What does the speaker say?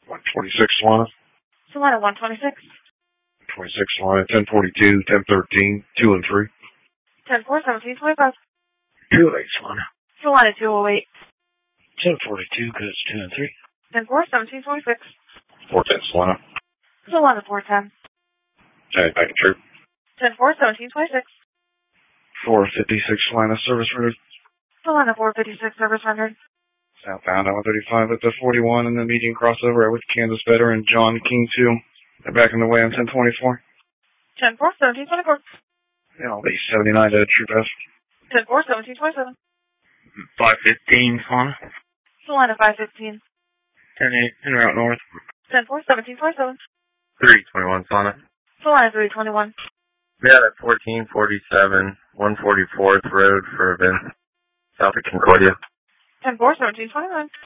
126 Solana. Solana 126. 26 Solana, 1042, 1013, 2 and 3. 10-4, 1725. 208 Solana. Solana 208. 1042, because it's 2 and 3. 10-4, 1726. 410 Solana. Solana 410. Back and true. 10-4, 1726. 456 Solana, service rendered. Solana 456, service rendered. Southbound I-135 at the 41 and the median crossover with Kansas veteran John King 2. They're back in the way on 1024. 10-4, 1724. And I'll be 79 to True Pass. 10-4, 1727. 515 Solana. Solana 515. 10-8 en route north. 10-4, 1727. 321 Solana. Solana 321. We had at 1447, 144th Road for event south of Concordia. 10-4, 1729.